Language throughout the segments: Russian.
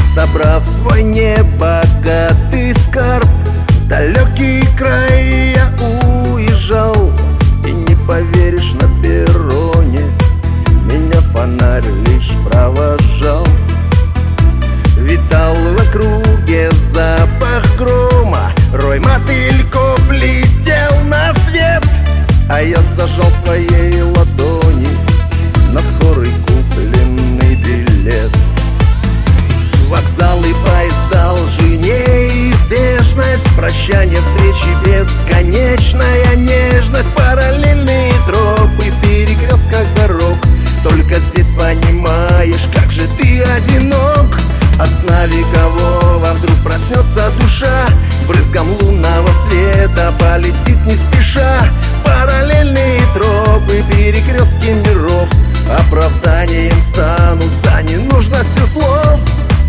Собрав свой небогатый скарб, в далекий край я уезжал. И не поверишь, на перроне меня фонарь лишь провожал. Витал в округе запах грома, рой мотыльков летел на свет. А я зажал своей ладони на скорый купленный билет. Вокзал и поезда, лжи, неизбежность, прощание, встречи, бесконечная нежность, параллельные тропы в перекрестках дорог. Только здесь понимаешь, как же ты одинок. От сна векового вдруг проснется душа, брызгом лунного света полетит не спеша. Параллельные тропы, перекрестки миров оправданием станут за ненужностью слов.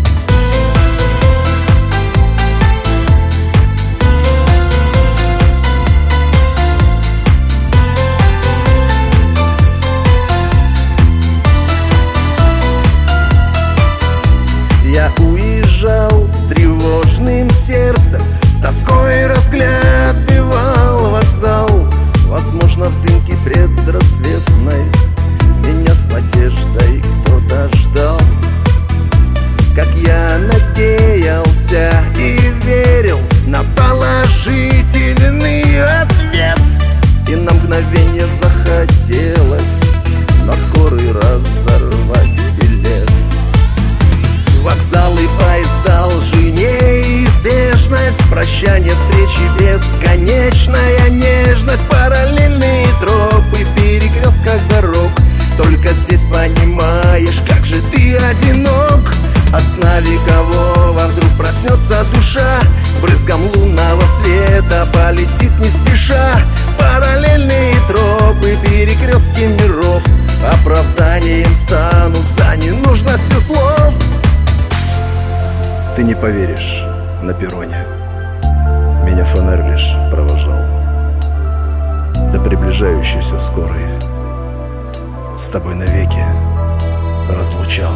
Я уезжал с тревожным сердцем, с тоской разглядывал вокзал. Возможно, в дымке предрассветной меня с надеждой кто-то ждал. Как я надеялся и верил на положительный ответ, и на мгновение захотелось на скорый разорвать билет. Вокзалы, поезда, лжи, неизбежность, прощание, встречи, бесконечная нежность, параллельные тропы в перекрестках дорог. Только здесь понимаешь, как же ты одинок. От сна векового вдруг проснется душа, брызгом лунного света полетит не спеша. Параллельные тропы, перекрестки миров оправданием станут за ненужностью слов. Ты не поверишь, на перроне меня фонарь лишь провожал до приближающейся скорой, с тобой навеки разлучал.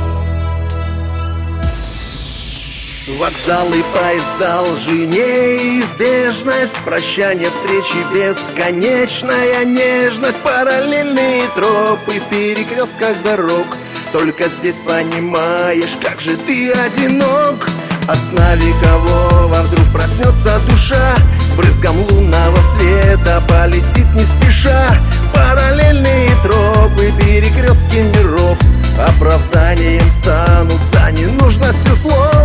Вокзалы, поезда, лжи, неизбежность, прощание, встречи, бесконечная нежность, параллельные тропы в перекрестках дорог. Только здесь понимаешь, как же ты одинок. От сна векового вдруг проснется душа, брызгом лунного света полетит не спеша. Параллельные тропы, перекрестки миров оправданием станут за ненужностью слов.